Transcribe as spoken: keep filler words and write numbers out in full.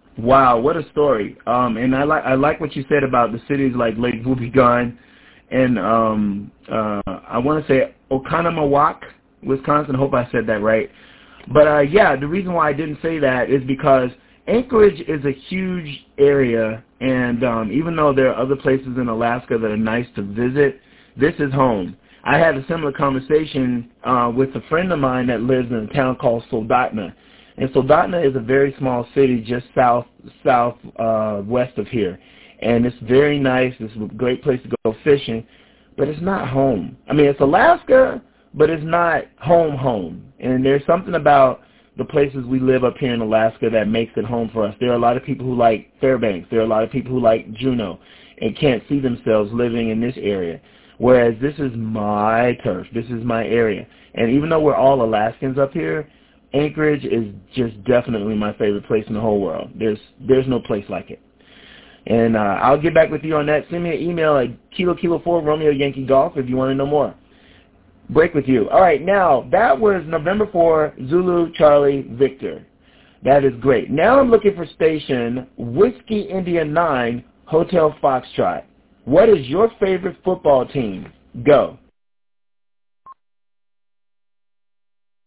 Wow, what a story. Um, and I like I like what you said about the cities like Lake Wobegon and um, uh, I want to say Oconomowoc, Wisconsin. I hope I said that right. But uh, yeah, the reason why I didn't say that is because Anchorage is a huge area, and um, even though there are other places in Alaska that are nice to visit, this is home. I had a similar conversation uh, with a friend of mine that lives in a town called Soldotna. And Soldotna is a very small city just south south uh, west of here. And it's very nice. It's a great place to go fishing, but it's not home. I mean, it's Alaska, but it's not home home. And there's something about the places we live up here in Alaska that makes it home for us. There are a lot of people who like Fairbanks. There are a lot of people who like Juneau and can't see themselves living in this area. Whereas this is my turf. This is my area. And even though we're all Alaskans up here, Anchorage is just definitely my favorite place in the whole world. There's there's no place like it. And uh, I'll get back with you on that. Send me an email at Kilo Kilo four Romeo Yankee Golf if you want to know more. Break with you. All right, now that was November fourth, Zulu Charlie Victor. That is great. Now I'm looking for station Whiskey India nine Hotel Foxtrot. What is your favorite football team? Go.